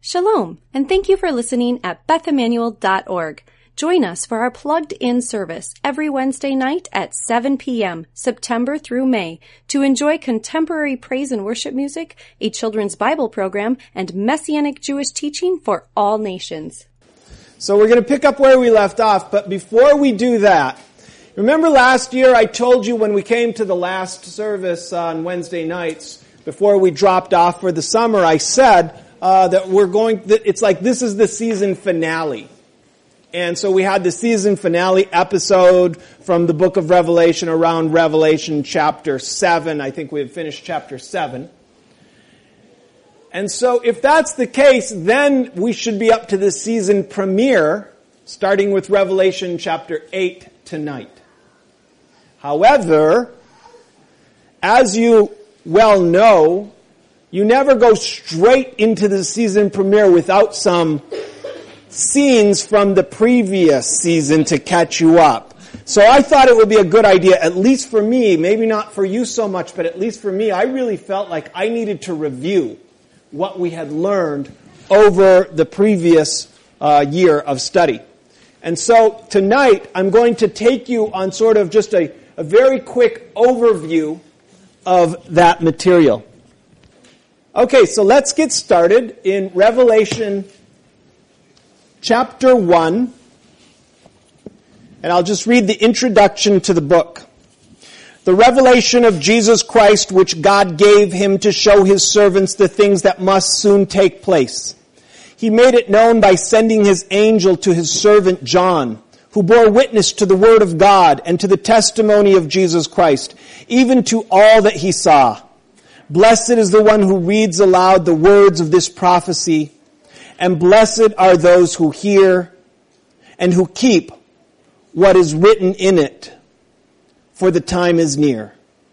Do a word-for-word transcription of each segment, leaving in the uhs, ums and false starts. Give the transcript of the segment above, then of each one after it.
Shalom, and thank you for listening at beth emmanuel dot org. Join us for our plugged-in service every Wednesday night at seven p.m., September through May, to enjoy contemporary praise and worship music, a children's Bible program, and Messianic Jewish teaching for all nations. So we're going to pick up where we left off, but before we do that, remember last year I told you when we came to the last service on Wednesday nights, before we dropped off for the summer, I said uh, that we're going, that it's like this is the season finale. And so we had the season finale episode from the book of Revelation around Revelation chapter seven. I think we had finished chapter seven. And so if that's the case, then we should be up to the season premiere, starting with Revelation chapter eight tonight. However, as you well know, you never go straight into the season premiere without some scenes from the previous season to catch you up. So I thought it would be a good idea, at least for me, maybe not for you so much, but at least for me, I really felt like I needed to review what we had learned over the previous uh, year of study. And so tonight, I'm going to take you on sort of just a, a very quick overview of that material. Okay, so let's get started in Revelation chapter one, and I'll just read the introduction to the book. The revelation of Jesus Christ, which God gave him to show his servants the things that must soon take place. He made it known by sending his angel to his servant John, who bore witness to the word of God and to the testimony of Jesus Christ, even to all that he saw. Blessed is the one who reads aloud the words of this prophecy, and blessed are those who hear and who keep what is written in it, for the time is near.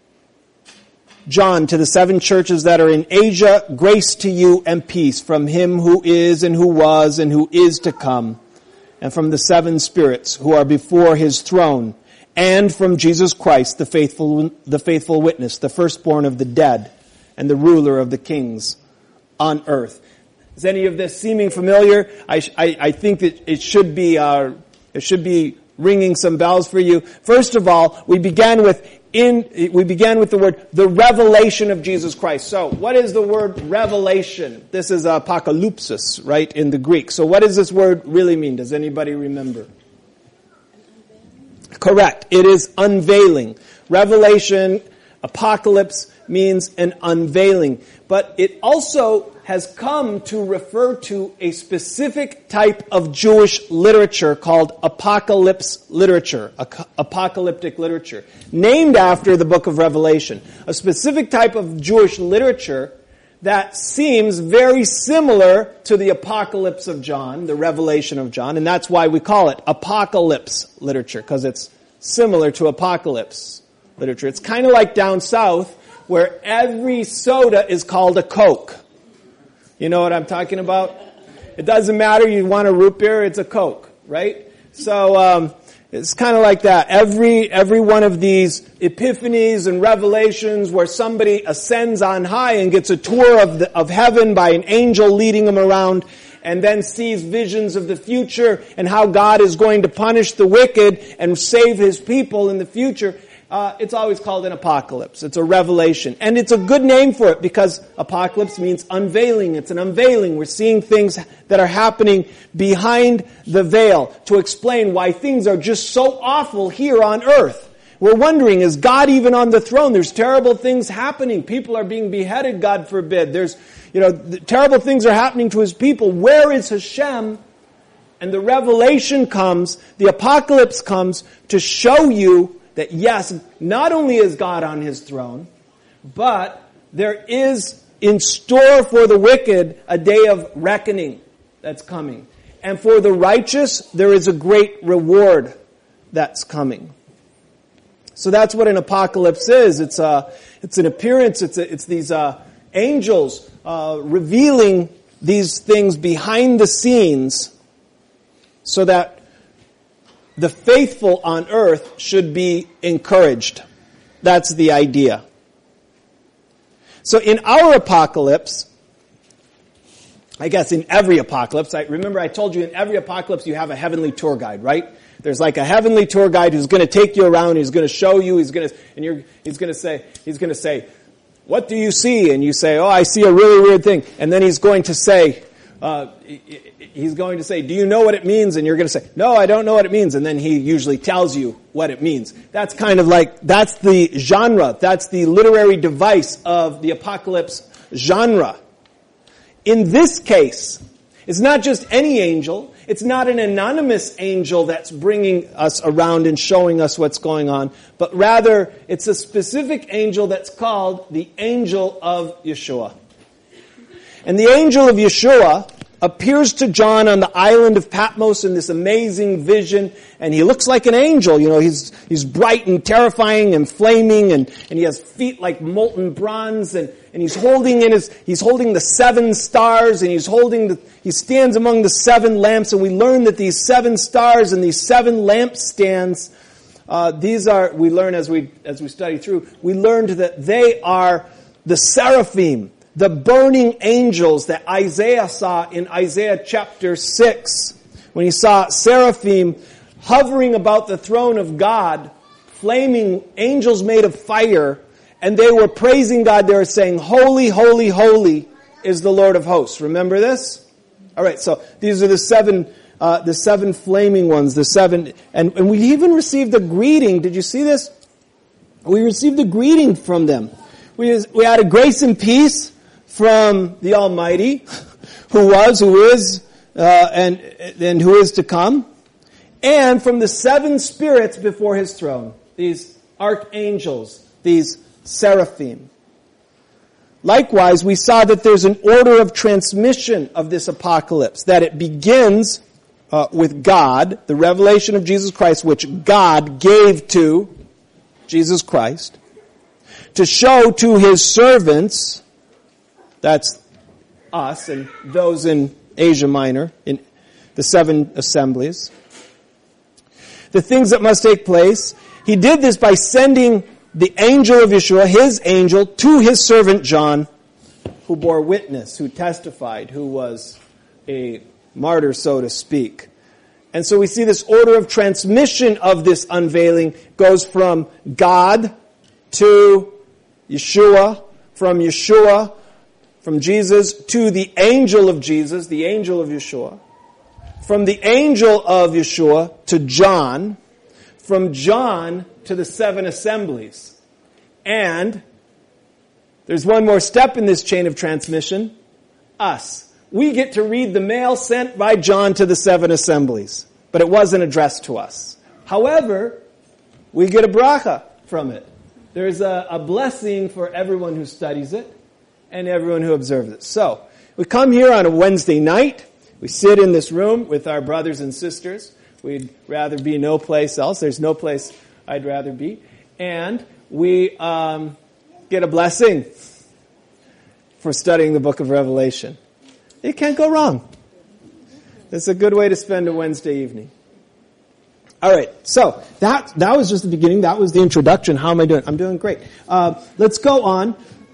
John, to the seven churches that are in Asia, grace to you and peace from him who is and who was and who is to come, and from the seven spirits who are before his throne, and from Jesus Christ, the faithful, the faithful witness, the firstborn of the dead, and the ruler of the kings on earth. Is any of this seeming familiar? I, I, I think that it should be, uh, it should be ringing some bells for you. First of all, we began with in, we began with the word, the revelation of Jesus Christ. So, what is the word revelation? This is apocalypsis, right, in the Greek. So what does this word really mean? Does anybody remember? Correct. It is unveiling. Revelation, apocalypse means an unveiling. But it also has come to refer to a specific type of Jewish literature called apocalypse literature, apocalyptic literature, named after the book of Revelation. A specific type of Jewish literature that seems very similar to the apocalypse of John, the revelation of John, and that's why we call it apocalypse literature, because it's similar to apocalypse literature. It's kind of like down south, where every soda is called a Coke. You know what I'm talking about? It doesn't matter, you want a root beer, it's a Coke, right? So, um, it's kind of like that. Every, every one of these epiphanies and revelations where somebody ascends on high and gets a tour of the, of heaven by an angel leading them around, and then sees visions of the future and how God is going to punish the wicked and save his people in the future. Uh, it's always called an apocalypse. It's a revelation. And it's a good name for it because apocalypse means unveiling. It's an unveiling. We're seeing things that are happening behind the veil to explain why things are just so awful here on earth. We're wondering, is God even on the throne? There's terrible things happening. People are being beheaded, God forbid. There's, you know, terrible things are happening to his people. Where is Hashem? And the revelation comes, the apocalypse comes to show you that yes, not only is God on his throne, but there is in store for the wicked a day of reckoning that's coming. And for the righteous, there is a great reward that's coming. So that's what an apocalypse is. It's a, it's an appearance. It's a, it's these uh, angels uh, revealing these things behind the scenes so that the faithful on earth should be encouraged. That's the idea. So in our apocalypse, I guess in every apocalypse, I remember I told you in every apocalypse you have a heavenly tour guide, right? There's like a heavenly tour guide who's going to take you around, he's going to show you, he's going to, and you're, he's going to say, he's going to say, what do you see? And you say, oh, I see a really weird thing. And then he's going to say, uh, he's going to say, do you know what it means? And you're going to say, no, I don't know what it means. And then he usually tells you what it means. That's kind of like, that's the genre, that's the literary device of the apocalypse genre. In this case, it's not just any angel. It's not an anonymous angel that's bringing us around and showing us what's going on, but rather it's a specific angel that's called the angel of Yeshua. And the angel of Yeshua appears to John on the island of Patmos in this amazing vision, and he looks like an angel. You know, he's he's bright and terrifying and flaming, and, and he has feet like molten bronze, and, and he's holding in his he's holding the seven stars, and he's holding the he stands among the seven lamps, and we learn that these seven stars and these seven lampstands, uh, these are we learn as we as we study through, we learned that they are the seraphim, the burning angels that Isaiah saw in Isaiah chapter six, when he saw seraphim hovering about the throne of God, flaming angels made of fire, and they were praising God. They were saying, holy, holy, holy is the Lord of hosts. Remember this? All right, so these are the seven uh, the seven flaming ones, the seven, and, and we even received a greeting. Did you see this? We received a greeting from them. We, we had a grace and peace from the Almighty, who was, who is, uh, and, and who is to come, and from the seven spirits before His throne, these archangels, these seraphim. Likewise, we saw that there's an order of transmission of this apocalypse, that it begins uh, with God, the revelation of Jesus Christ, which God gave to Jesus Christ, to show to His servants, that's us and those in Asia Minor, in the seven assemblies, the things that must take place. He did this by sending the angel of Yeshua, His angel, to His servant John, who bore witness, who testified, who was a martyr, so to speak. And so we see this order of transmission of this unveiling goes from God to Yeshua, from Yeshua, from Jesus to the angel of Jesus, the angel of Yeshua, from the angel of Yeshua to John, from John to the seven assemblies. And there's one more step in this chain of transmission, us. We get to read the mail sent by John to the seven assemblies, but it wasn't addressed to us. However, we get a bracha from it. There's a, a blessing for everyone who studies it and everyone who observes it. So, we come here on a Wednesday night. We sit in this room with our brothers and sisters. We'd rather be no place else. There's no place I'd rather be. And we um, get a blessing for studying the book of Revelation. It can't go wrong. It's a good way to spend a Wednesday evening. All right, so that that was just the beginning. That was the introduction. How am I doing? I'm doing great. Uh, let's go on.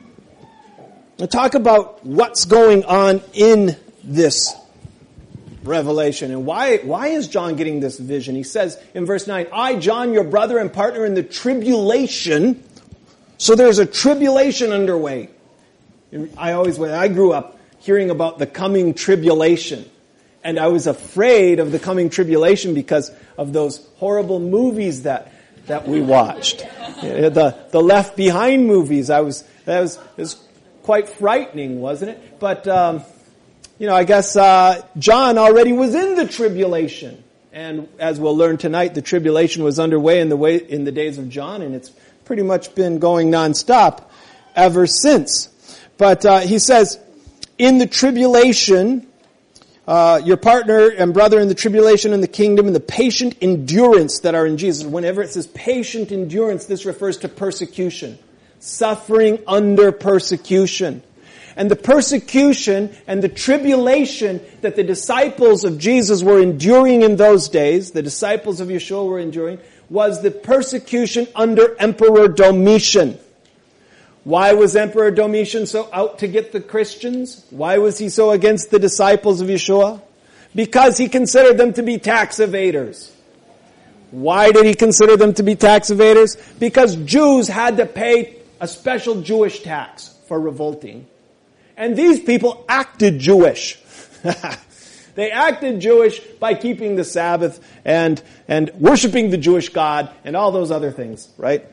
We'll talk about what's going on in this revelation and why why is John getting this vision. He says in verse nine, I, John, your brother and partner in the tribulation. So there's a tribulation underway. I always, when I grew up hearing about the coming tribulation, and I was afraid of the coming tribulation because of those horrible movies that that we watched. The the Left Behind movies. I was that was it was quite frightening, wasn't it? But um, you know, I guess uh, John already was in the tribulation, and as we'll learn tonight, the tribulation was underway in the way in the days of John, and it's pretty much been going nonstop ever since. But uh, he says, in the tribulation, uh, your partner and brother in the tribulation and the kingdom and the patient endurance that are in Jesus. Whenever it says patient endurance, this refers to persecution. Suffering under persecution. And the persecution and the tribulation that the disciples of Jesus were enduring in those days, the disciples of Yeshua were enduring, was the persecution under Emperor Domitian. Why was Emperor Domitian so out to get the Christians? Why was he so against the disciples of Yeshua? Because he considered them to be tax evaders. Why did he consider them to be tax evaders? Because Jews had to pay a special Jewish tax for revolting. And these people acted Jewish. They acted Jewish by keeping the Sabbath and, and worshiping the Jewish God and all those other things, right?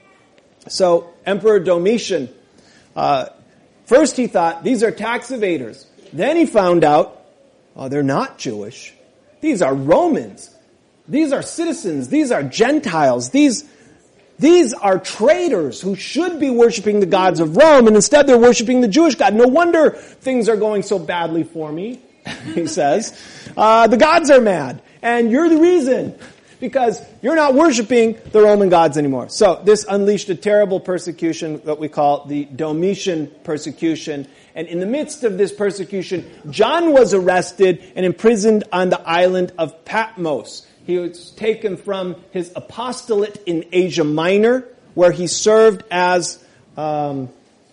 So, Emperor Domitian, uh, first he thought, these are tax evaders. Then he found out, oh, they're not Jewish. These are Romans. These are citizens. These are Gentiles. These, these are traitors who should be worshiping the gods of Rome, and instead they're worshiping the Jewish God. No wonder things are going so badly for me, he says. Uh, the gods are mad, and you're the reason. Because you're not worshiping the Roman gods anymore. So this unleashed a terrible persecution, what we call the Domitian persecution. And in the midst of this persecution, John was arrested and imprisoned on the island of Patmos. He was taken from his apostolate in Asia Minor, where he served as, um,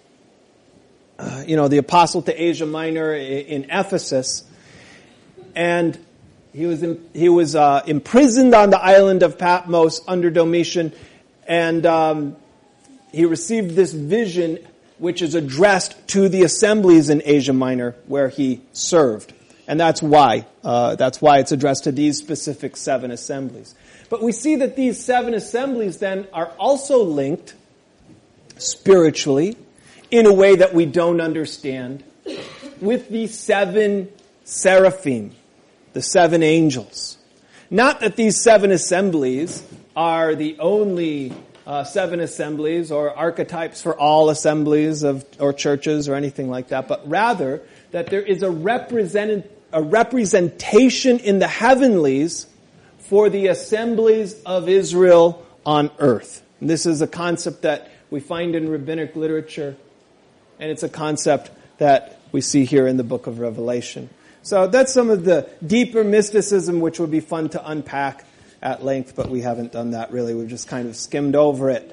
uh, you know, the apostle to Asia Minor in Ephesus. And He was in, he was uh, imprisoned on the island of Patmos under Domitian, and um, he received this vision, which is addressed to the assemblies in Asia Minor where he served, and that's why uh, that's why it's addressed to these specific seven assemblies. But we see that these seven assemblies then are also linked spiritually in a way that we don't understand with the seven seraphim. The seven angels. Not that these seven assemblies are the only uh, seven assemblies or archetypes for all assemblies of or churches or anything like that, but rather that there is a represent a representation in the heavenlies for the assemblies of Israel on earth. And this is a concept that we find in rabbinic literature, and it's a concept that we see here in the book of Revelation. So that's some of the deeper mysticism which would be fun to unpack at length, but we haven't done that really. We've just kind of skimmed over it.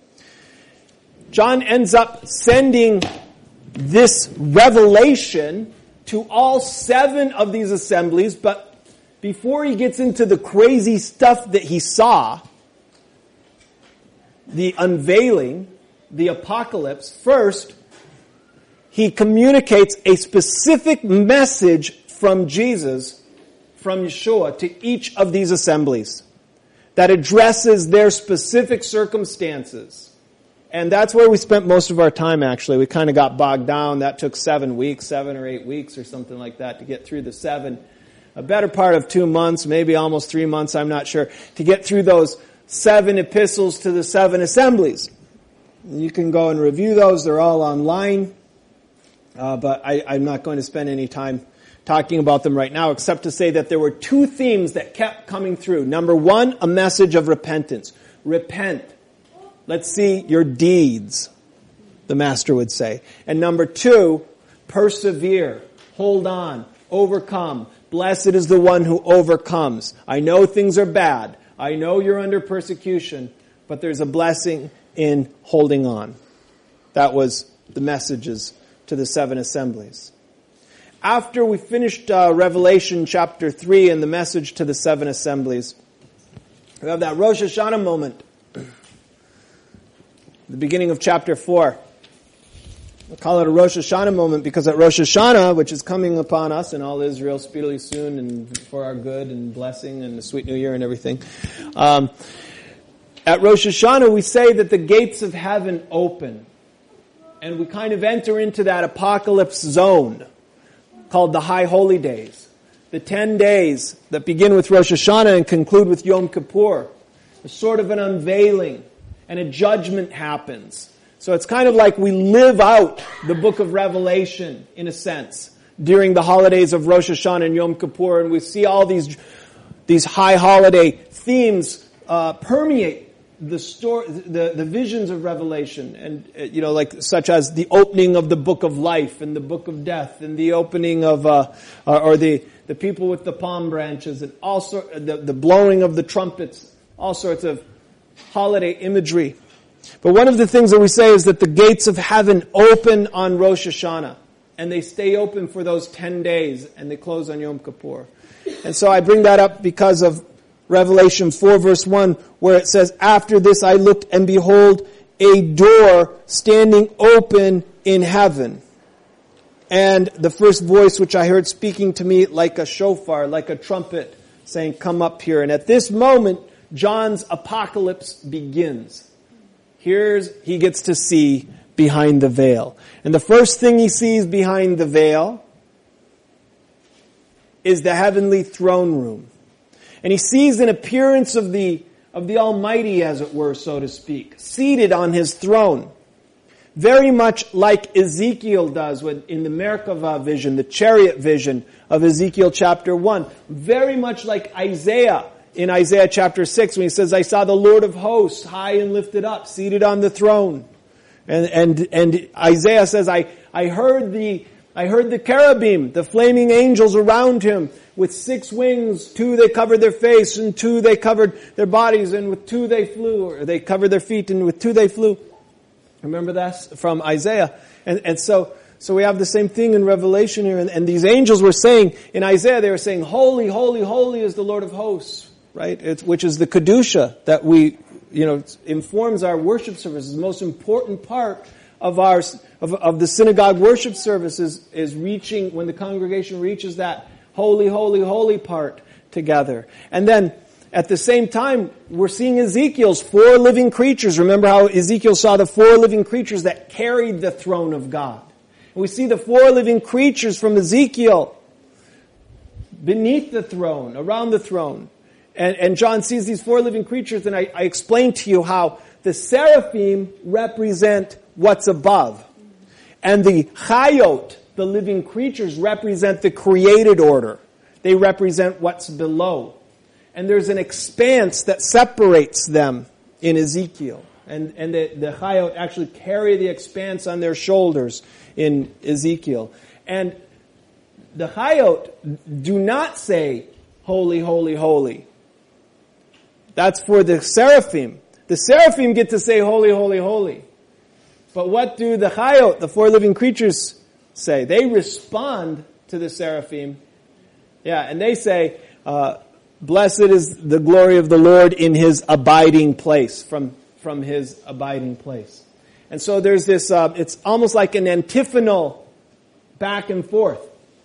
John ends up sending this revelation to all seven of these assemblies, but before he gets into the crazy stuff that he saw, the unveiling, the apocalypse, first, he communicates a specific message from Jesus, from Yeshua, to each of these assemblies that addresses their specific circumstances. And that's where we spent most of our time, actually. We kind of got bogged down. That took seven weeks, seven or eight weeks or something like that to get through the seven. A better part of two months, maybe almost three months, I'm not sure, to get through those seven epistles to the seven assemblies. You can go and review those. They're all online. Uh, but I, I'm not going to spend any time talking about them right now, except to say that there were two themes that kept coming through. Number one, a message of repentance. Repent. Let's see your deeds, the Master would say. And number two, persevere. Hold on. Overcome. Blessed is the one who overcomes. I know things are bad. I know you're under persecution, but there's a blessing in holding on. That was the messages to the seven assemblies. After we finished uh, Revelation chapter three and the message to the seven assemblies, we have that Rosh Hashanah moment. The beginning of chapter four. We call it a Rosh Hashanah moment because at Rosh Hashanah, which is coming upon us and all Israel speedily soon and for our good and blessing and the sweet new year and everything, um, at Rosh Hashanah we say that the gates of heaven open. And we kind of enter into that apocalypse zone called the High Holy Days. The ten days that begin with Rosh Hashanah and conclude with Yom Kippur. It's sort of an unveiling and a judgment happens. So it's kind of like we live out the book of Revelation, in a sense, during the holidays of Rosh Hashanah and Yom Kippur. And we see all these, these high holiday themes uh, permeate the story, the, the visions of Revelation, and uh, you know, like such as the opening of the book of life and the book of death, and the opening of, uh, uh, or the the people with the palm branches, and also the the blowing of the trumpets, all sorts of holiday imagery. But one of the things that we say is that the gates of heaven open on Rosh Hashanah. And they stay open for those ten days. And they close on Yom Kippur. And so I bring that up because of Revelation four verse one, where it says, "After this I looked, and behold, a door standing open in heaven. And the first voice which I heard speaking to me like a shofar, like a trumpet, saying, 'Come up here.'" And at this moment, John's apocalypse begins. Here's, he gets to see behind the veil. And the first thing he sees behind the veil is the heavenly throne room. And he sees an appearance of the, of the Almighty, as it were, so to speak, seated on his throne. Very much like Ezekiel does when, in the Merkavah vision, the chariot vision of Ezekiel chapter one. Very much like Isaiah in Isaiah chapter six when he says, "I saw the Lord of hosts high and lifted up, seated on the throne." And, and, and Isaiah says, I, I heard the, I heard the cherubim, the flaming angels around him, with six wings. Two they covered their face, and two they covered their bodies, and with two they flew, or they covered their feet, and with two they flew. Remember that from Isaiah? And, and so, so we have the same thing in Revelation here. And, and these angels were saying, in Isaiah, they were saying, "Holy, holy, holy is the Lord of hosts," right? It's, which is the Kedusha that we, you know, informs our worship services. The most important part of our, of, of the synagogue worship service is, is reaching, when the congregation reaches that holy, holy, holy part together. And then, at the same time, we're seeing Ezekiel's four living creatures. Remember how Ezekiel saw the four living creatures that carried the throne of God. And we see the four living creatures from Ezekiel beneath the throne, around the throne. And, and John sees these four living creatures, and I, I explained to you how the seraphim represent what's above. And the chayot, the living creatures, represent the created order. They represent what's below. And there's an expanse that separates them in Ezekiel. And, and the, the chayot actually carry the expanse on their shoulders in Ezekiel. And the chayot do not say, "Holy, holy, holy." That's for the seraphim. The seraphim get to say, "Holy, holy, holy." But what do the chayot, the four living creatures, say? They respond to the seraphim. Yeah, and they say, uh, "Blessed is the glory of the Lord in His abiding place," from, from His abiding place. And so there's this, uh, it's almost like an antiphonal back and forth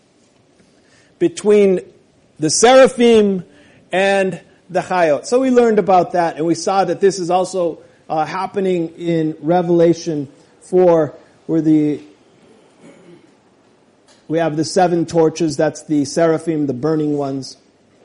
between the seraphim and the chayot. So we learned about that, and we saw that this is also uh, happening in Revelation four, where the we have the seven torches. That's the seraphim, the burning ones.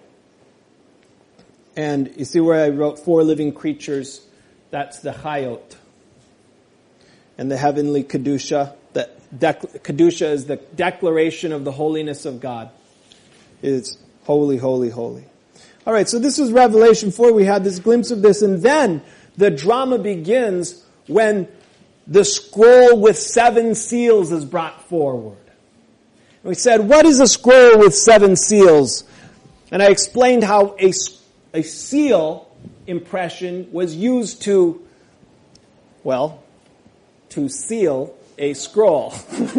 And you see where I wrote four living creatures? That's the chayot. And the heavenly kedusha. The dec- kedusha is the declaration of the holiness of God. It's holy, holy, holy. All right, so this is Revelation four. We had this glimpse of this. And then the drama begins when the scroll with seven seals is brought forward. And we said, what is a scroll with seven seals? And I explained how a A seal impression was used to, well, to seal a scroll.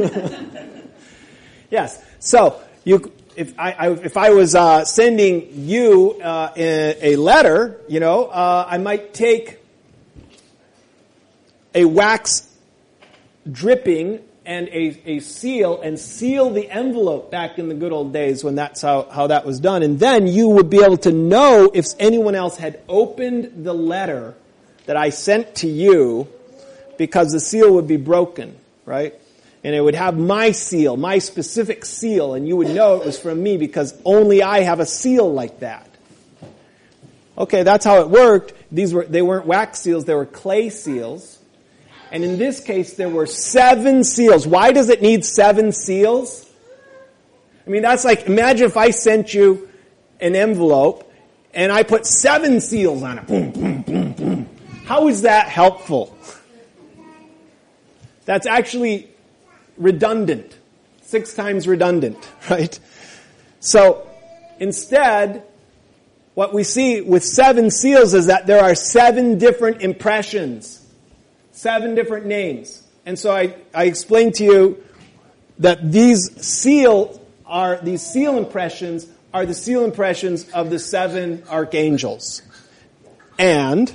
Yes. So you, if I, I if I was uh, sending you uh, a, a letter, you know, uh, I might take a wax dripping and a, a seal and seal the envelope back in the good old days when that's how, how that was done. And then you would be able to know if anyone else had opened the letter that I sent to you, because the seal would be broken, right? And it would have my seal, my specific seal, and you would know it was from me because only I have a seal like that. Okay, that's how it worked. These were, they weren't wax seals, they were clay seals. And in this case, there were seven seals. Why does it need seven seals? I mean, that's like, imagine if I sent you an envelope and I put seven seals on it. Boom, boom, boom, boom. How is that helpful? That's actually redundant. Six times redundant, right? So, instead, what we see with seven seals is that there are seven different impressions Seven different names. And so I, I explained to you that these seal are, these seal impressions are the seal impressions of the seven archangels. And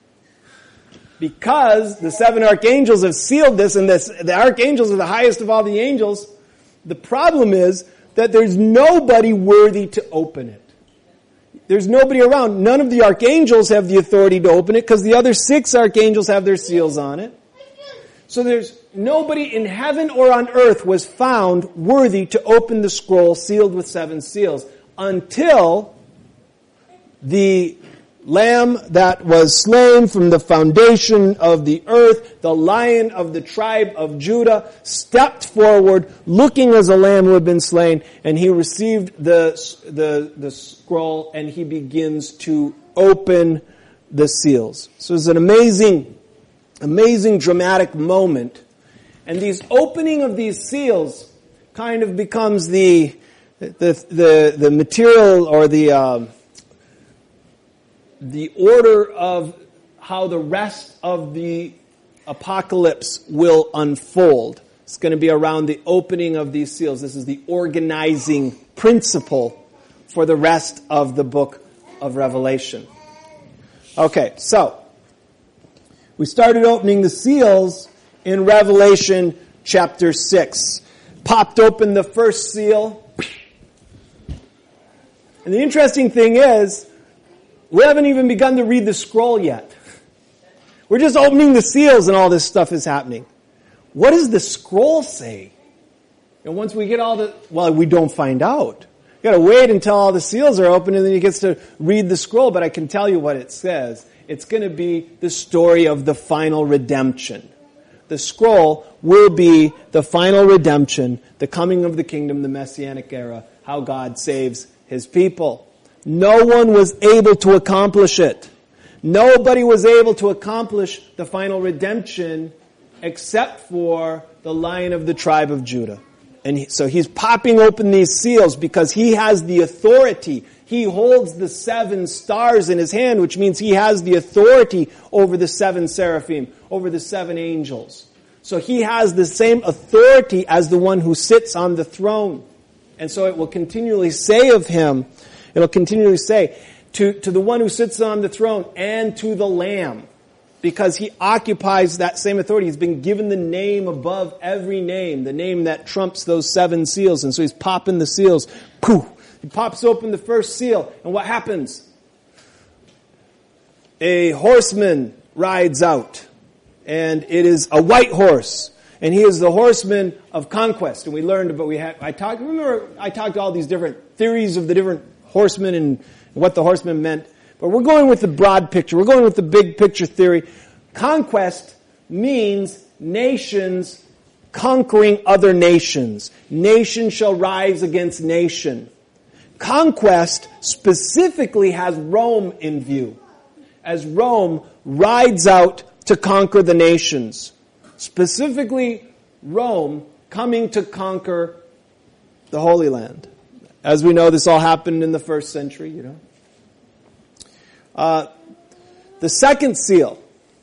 because the seven archangels have sealed this, and this, the archangels are the highest of all the angels, the problem is that there's nobody worthy to open it. There's nobody around. None of the archangels have the authority to open it because the other six archangels have their seals on it. So there's nobody in heaven or on earth was found worthy to open the scroll sealed with seven seals until the Lamb that was slain from the foundation of the earth, the Lion of the tribe of Judah, stepped forward, looking as a lamb who had been slain, and he received the, the, the scroll, and he begins to open the seals. So it's an amazing, amazing dramatic moment. And these opening of these seals kind of becomes the, the, the, the material or the, um, the order of how the rest of the apocalypse will unfold. It's going to be around the opening of these seals. This is the organizing principle for the rest of the book of Revelation. Okay, so we started opening the seals in Revelation chapter six. Popped open the first seal. And the interesting thing is, we haven't even begun to read the scroll yet. We're just opening the seals and all this stuff is happening. What does the scroll say? And once we get all the, well, we don't find out. You gotta wait until all the seals are open and then you get to read the scroll, but I can tell you what it says. It's gonna be the story of the final redemption. The scroll will be the final redemption, the coming of the kingdom, the Messianic era, how God saves His people. No one was able to accomplish it. Nobody was able to accomplish the final redemption except for the Lion of the tribe of Judah. And he, so he's popping open these seals because he has the authority. He holds the seven stars in his hand, which means he has the authority over the seven seraphim, over the seven angels. So he has the same authority as the one who sits on the throne. And so it will continually say of him, it'll continually say, to, to the one who sits on the throne and to the Lamb, because he occupies that same authority. He's been given the name above every name, the name that trumps those seven seals. And so he's popping the seals. Pooh! He pops open the first seal. And what happens? A horseman rides out. And it is a white horse. And he is the horseman of conquest. And we learned about, we had, I talked, remember I talked all these different theories of the different horsemen and what the horsemen meant. But we're going with the broad picture. We're going with the big picture theory. Conquest means nations conquering other nations. Nation shall rise against nation. Conquest specifically has Rome in view, as Rome rides out to conquer the nations. Specifically, Rome coming to conquer the Holy Land. As we know, this all happened in the first century, you know. Uh, the second seal.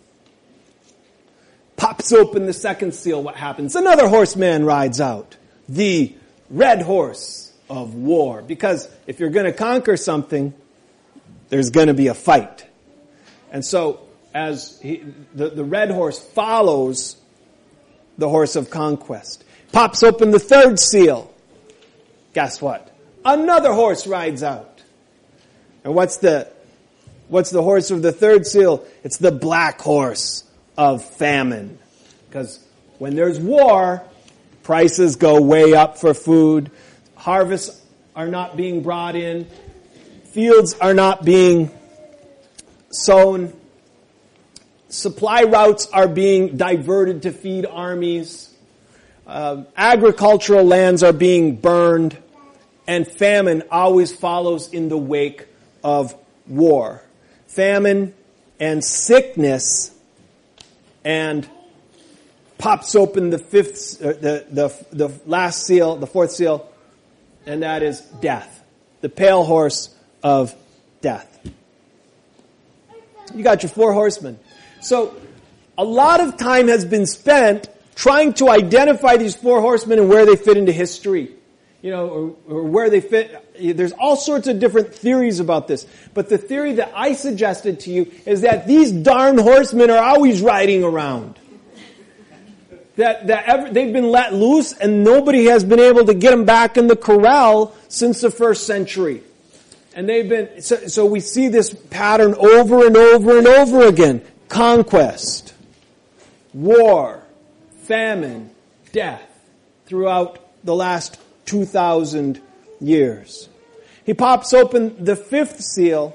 Pops open the second seal. What happens? Another horseman rides out. The red horse of war. Because if you're going to conquer something, there's going to be a fight. And so, as he, the, the red horse follows the horse of conquest. Pops open the third seal. Guess what? Another horse rides out. And what's the what's the horse of the third seal? It's the black horse of famine. Because when there's war, prices go way up for food. Harvests are not being brought in. Fields are not being sown. Supply routes are being diverted to feed armies. Uh, agricultural lands are being burned. And famine always follows in the wake of war. Famine and sickness, and pops open the fifth, uh, the, the, the last seal, the fourth seal, and that is death. The pale horse of death. You got your four horsemen. So, a lot of time has been spent trying to identify these four horsemen and where they fit into history. You know, or, or where they fit. There's all sorts of different theories about this. But the theory that I suggested to you is that these darn horsemen are always riding around. That, that ever, they've been let loose and nobody has been able to get them back in the corral since the first century. And they've been, so, so we see this pattern over and over and over again. Conquest, war, famine, death throughout the last two thousand years. He pops open the fifth seal.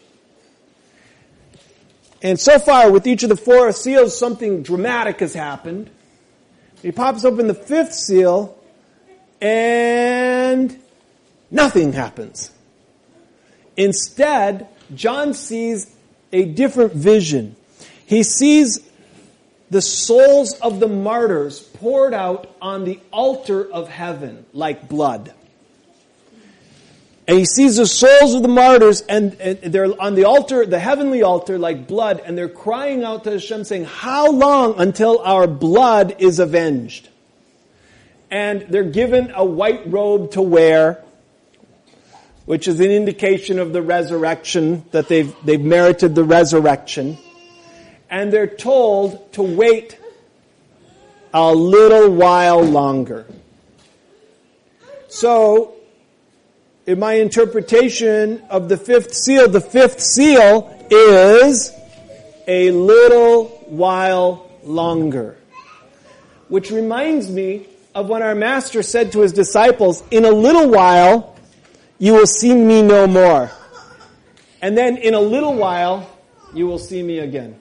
And so far, with each of the four seals, something dramatic has happened. He pops open the fifth seal, and nothing happens. Instead, John sees a different vision. He sees the souls of the martyrs poured out on the altar of heaven like blood. And he sees the souls of the martyrs, and, and they're on the altar, the heavenly altar, like blood, and they're crying out to Hashem saying, how long until our blood is avenged? And they're given a white robe to wear, which is an indication of the resurrection, that they've, they've merited the resurrection. And they're told to wait a little while longer. So, in my interpretation of the fifth seal, the fifth seal is a little while longer. Which reminds me of when our Master said to his disciples, in a little while, you will see me no more. And then in a little while, you will see me again.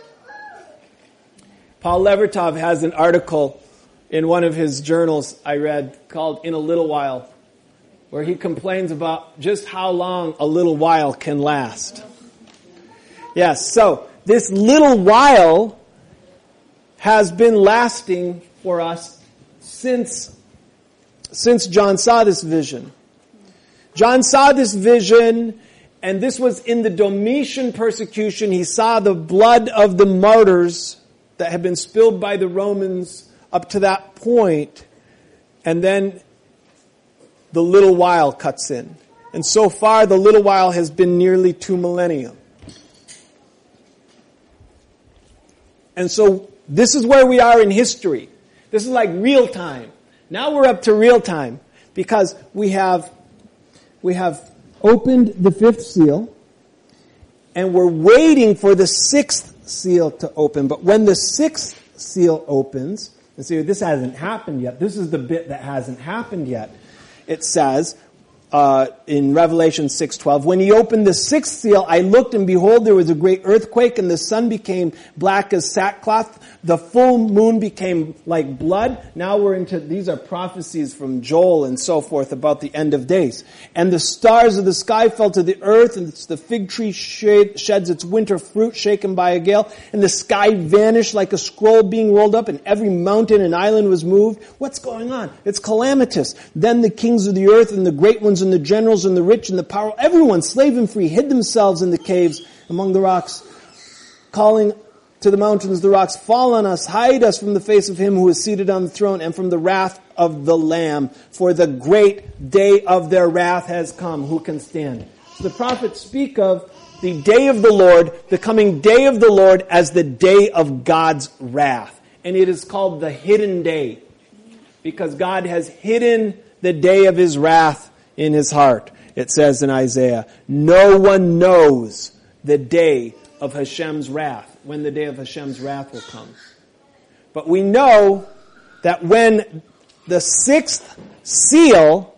Paul Levertov has an article in one of his journals I read called In a Little While, where he complains about just how long a little while can last. Yes, so this little while has been lasting for us since, since John saw this vision. John saw this vision, and this was in the Domitian persecution. He saw the blood of the martyrs that had been spilled by the Romans up to that point, and then the little while cuts in. And so far, the little while has been nearly two millennia. And so, this is where we are in history. This is like real time. Now we're up to real time, because we have, we have opened the fifth seal, and we're waiting for the sixth seal to open. But when the sixth seal opens, and see, this hasn't happened yet. This is the bit that hasn't happened yet. It says uh, in Revelation six twelve, when he opened the sixth seal, I looked, and behold, there was a great earthquake, and the sun became black as sackcloth. The full moon became like blood. Now we're into, these are prophecies from Joel and so forth about the end of days. And the stars of the sky fell to the earth, and the fig tree sheds its winter fruit shaken by a gale. And the sky vanished like a scroll being rolled up, and every mountain and island was moved. What's going on? It's calamitous. Then the kings of the earth and the great ones and the generals and the rich and the powerful, everyone, slave and free, hid themselves in the caves among the rocks, calling to the mountains, the rocks, fall on us, hide us from the face of him who is seated on the throne and from the wrath of the Lamb. For the great day of their wrath has come. Who can stand? So the prophets speak of the day of the Lord, the coming day of the Lord, as the day of God's wrath. And it is called the hidden day, because God has hidden the day of his wrath in his heart. It says in Isaiah, no one knows the day of Hashem's wrath, when the day of Hashem's wrath will come. But we know that when the sixth seal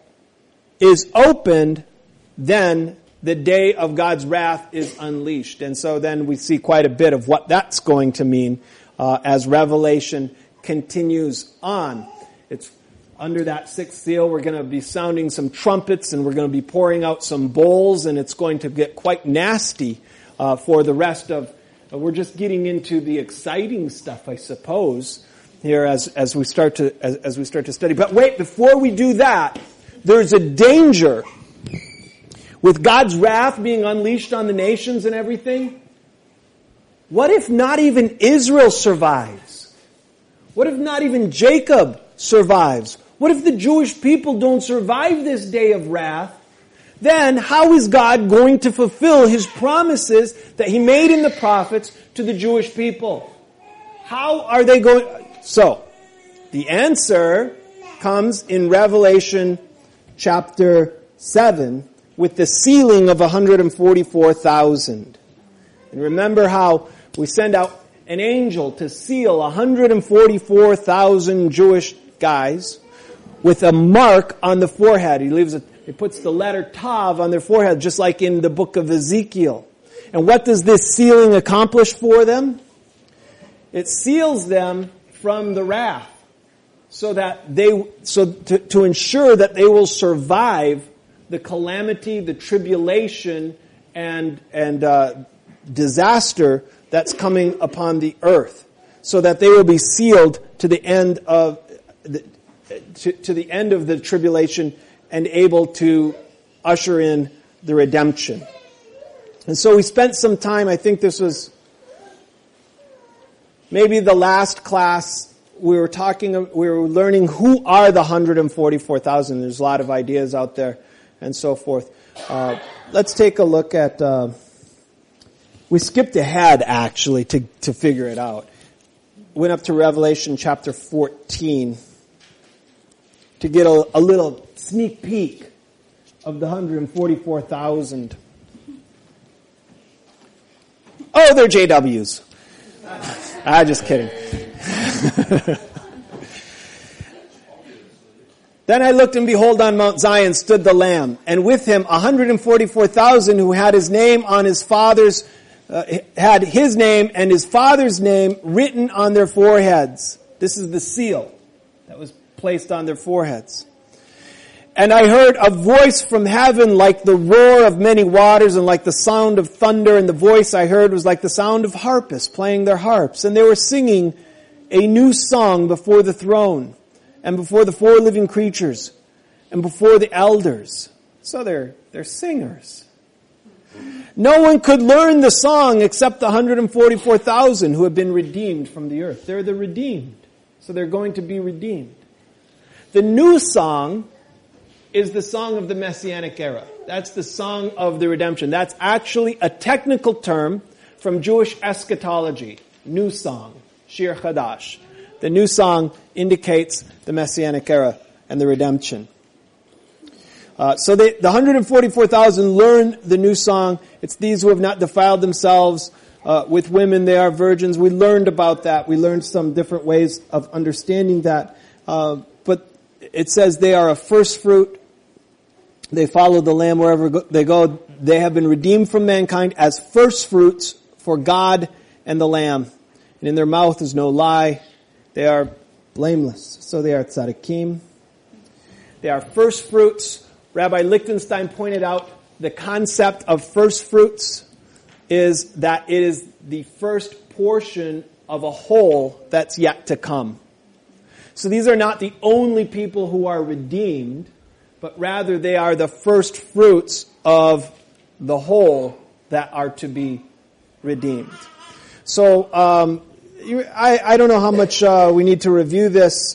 is opened, then the day of God's wrath is unleashed. And so then we see quite a bit of what that's going to mean uh, as Revelation continues on. It's under that sixth seal, we're going to be sounding some trumpets, and we're going to be pouring out some bowls, and it's going to get quite nasty uh, for the rest of. Uh, we're just getting into the exciting stuff, I suppose, here as as we start to as, as we start to study. But wait, before we do that, there's a danger with God's wrath being unleashed on the nations and everything. what if not even Israel survives? What if not even Jacob survives? What if the Jewish people don't survive this day of wrath? Then how is God going to fulfill His promises that He made in the prophets to the Jewish people? How are they going? So, the answer comes in Revelation chapter seven with the sealing of one hundred forty-four thousand. And remember how we send out an angel to seal one hundred forty-four thousand Jewish guys with a mark on the forehead. He leaves a, he puts the letter Tav on their forehead, just like in the book of Ezekiel. And what does this sealing accomplish for them? It seals them from the wrath, so that they, so to, to ensure that they will survive the calamity, the tribulation, and and uh, disaster that's coming upon the earth, so that they will be sealed to the end of the, to, to the end of the tribulation and able to usher in the redemption. And so we spent some time. I think this was maybe the last class. We were talking, we were learning who are the one hundred forty-four thousand. There's a lot of ideas out there and so forth. Uh, let's take a look at, uh, we skipped ahead actually to, to figure it out. Went up to Revelation chapter fourteen to get a, a little sneak peek of the one hundred forty-four thousand. Oh, they're J Ws. Ah, just kidding. Then I looked, and behold, on Mount Zion stood the Lamb, and with him one hundred forty-four thousand who had his name on his father's, uh, had his name and his father's name written on their foreheads. This is the seal that was placed on their foreheads. And I heard a voice from heaven like the roar of many waters and like the sound of thunder, and the voice I heard was like the sound of harpists playing their harps, and they were singing a new song before the throne, and before the four living creatures, and before the elders. So they're, they're singers. No one could learn the song except the one hundred forty-four thousand who have been redeemed from the earth. They're the redeemed. So they're going to be redeemed. The new song is the song of the Messianic era. That's the song of the redemption. That's actually a technical term from Jewish eschatology. New song. Shir Chadash. The new song indicates the Messianic era and the redemption. Uh, so they, the one hundred forty-four thousand learn the new song. It's these who have not defiled themselves uh, with women. They are virgins. We learned about that. We learned some different ways of understanding that. Uh, but it says they are a first fruit. They follow the Lamb wherever they go. They have been redeemed from mankind as first fruits for God and the Lamb. And in their mouth is no lie. They are blameless. So they are tzaddikim. They are first fruits. Rabbi Lichtenstein pointed out the concept of first fruits is that it is the first portion of a whole that's yet to come. So these are not the only people who are redeemed, but rather they are the first fruits of the whole that are to be redeemed. So, um, you, I, I don't know how much uh, we need to review this.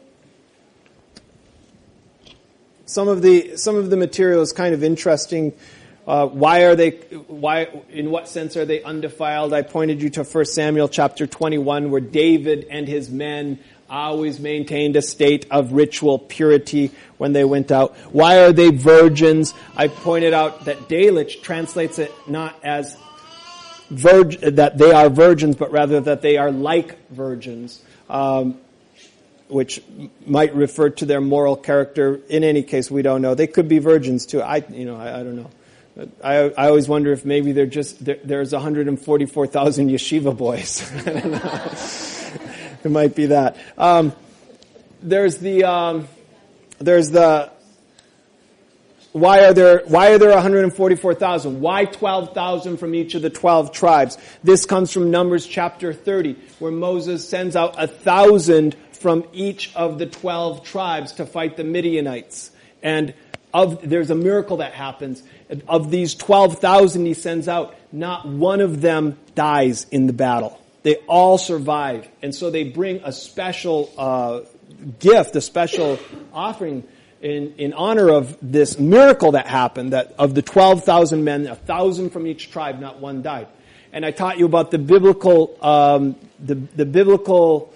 Some of the some of the material is kind of interesting. Uh, why are they? Why? In what sense are they undefiled? I pointed you to First Samuel chapter twenty-one, where David and his men always maintained a state of ritual purity when they went out. Why are they virgins? I pointed out that Delitzsch translates it not as virg- that they are virgins, but rather that they are like virgins, um, which might refer to their moral character. In any case, we don't know. They could be virgins too. I, you know, I, I don't know. I, I always wonder if maybe they're just there, there's one hundred forty-four thousand yeshiva boys. I don't know. It might be that. Um, there's the um, there's the why are there why are there one hundred forty-four thousand? Why twelve thousand from each of the twelve tribes? This comes from Numbers chapter thirty, where Moses sends out a thousand from each of the twelve tribes to fight the Midianites. And of, there's a miracle that happens. Of these twelve thousand he sends out, not one of them dies in the battle. They all survive. And so they bring a special uh, gift, a special offering in, in honor of this miracle that happened, that of the twelve thousand men, a thousand from each tribe, not one died. And I taught you about the biblical, um, the, the biblical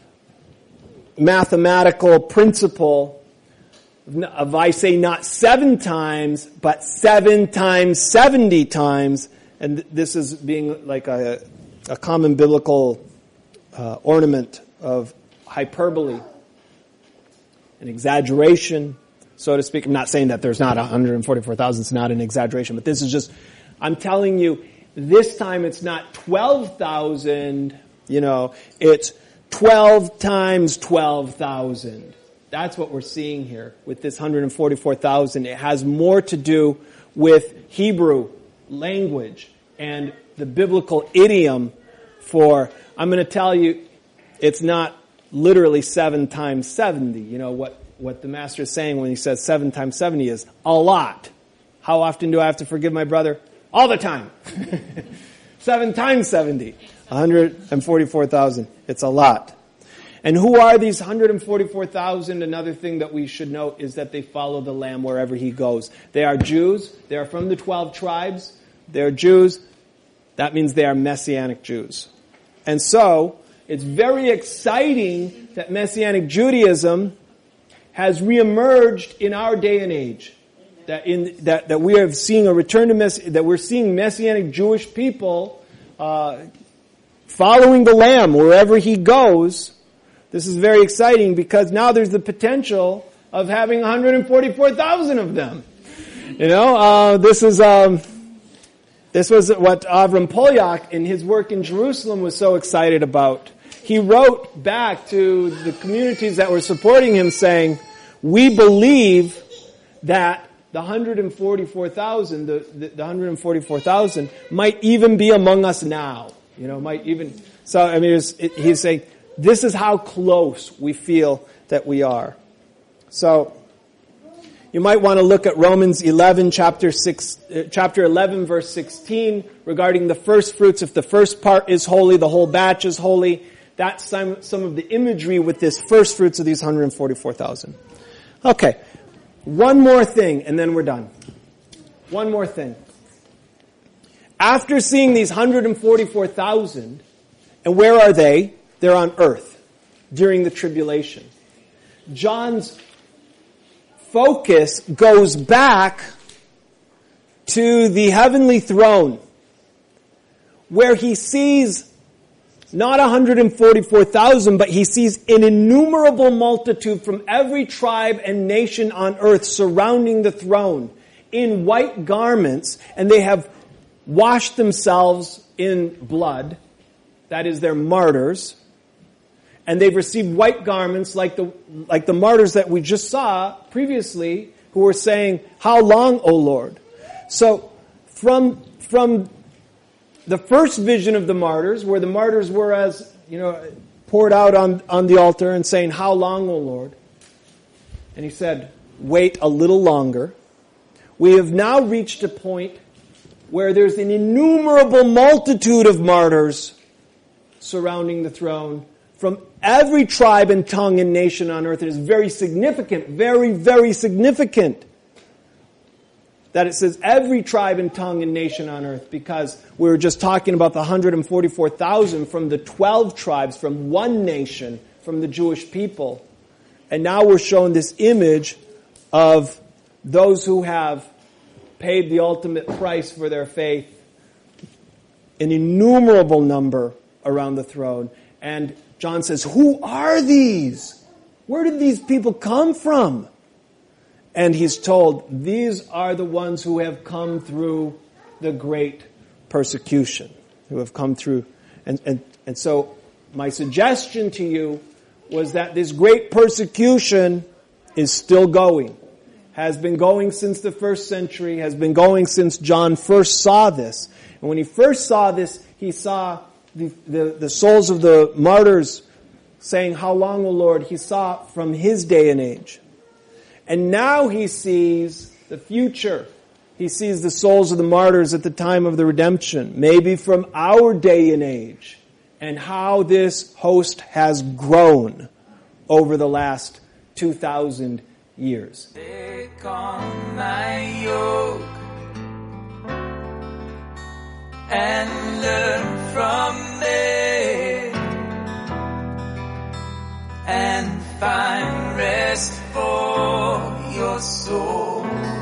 mathematical principle of, I say, not seven times, but seven times seventy times. And this is being like a, a common biblical uh, ornament of hyperbole, an exaggeration, so to speak. I'm not saying that there's not one hundred forty-four thousand. It's not an exaggeration, but this is just, I'm telling you, this time it's not twelve thousand, you know, it's twelve times twelve thousand. That's what we're seeing here with this one hundred forty-four thousand. It has more to do with Hebrew language and the biblical idiom for, I'm going to tell you, it's not literally seven times seventy. You know, what, what the master is saying when he says seven times seventy is a lot. How often do I have to forgive my brother? All the time. Seven times seventy. one hundred forty-four thousand. It's a lot. And who are these one hundred forty-four thousand? Another thing that we should note is that they follow the Lamb wherever he goes. They are Jews. They are from the twelve tribes. They're Jews. That means they are Messianic Jews. And so, it's very exciting that Messianic Judaism has reemerged in our day and age. That in that, that we are seeing a return to Mess, that we're seeing Messianic Jewish people uh, following the Lamb wherever he goes. This is very exciting because now there's the potential of having one hundred forty-four thousand of them. You know, uh, this is um, this was what Avram Polyak in his work in Jerusalem was so excited about. He wrote back to the communities that were supporting him saying, "We believe that the one hundred forty-four thousand, the, the, the one hundred forty-four thousand might even be among us now. You know, might even." So I mean, it was, it, he's saying, this is how close we feel that we are. So, you might want to look at Romans eleven, chapter six, uh, chapter eleven, verse sixteen, regarding the first fruits. If the first part is holy, the whole batch is holy. That's some, some of the imagery with this first fruits of these one hundred forty-four thousand. Okay, one more thing, and then we're done. One more thing. After seeing these one hundred forty-four thousand, and where are they? They're on earth during the tribulation. John's focus goes back to the heavenly throne, where he sees not one hundred forty-four thousand, but he sees an innumerable multitude from every tribe and nation on earth surrounding the throne in white garments, and they have washed themselves in blood. That is, they're martyrs. And they've received white garments like the like the martyrs that we just saw previously, who were saying, "How long, O Lord?" So from from the first vision of the martyrs, where the martyrs were as, you know, poured out on, on the altar and saying, "How long, O Lord?" And he said, "Wait a little longer." We have now reached a point where there's an innumerable multitude of martyrs surrounding the throne from every tribe and tongue and nation on earth. It is very significant, very, very significant that it says every tribe and tongue and nation on earth, because we were just talking about the one hundred forty-four thousand from the twelve tribes, from one nation, from the Jewish people. And now we're shown this image of those who have paid the ultimate price for their faith, an innumerable number around the throne. And John says, "Who are these? Where did these people come from?" And he's told, these are the ones who have come through the great persecution, who have come through. And, and, and so my suggestion to you was that this great persecution is still going, has been going since the first century, has been going since John first saw this. And when he first saw this, he saw The, the, the souls of the martyrs saying, "How long, O Lord?" He saw from his day and age. And now he sees the future. He sees the souls of the martyrs at the time of the redemption, maybe from our day and age, and how this host has grown over the last two thousand years. Take on my yoke and learn from me and find rest for your soul.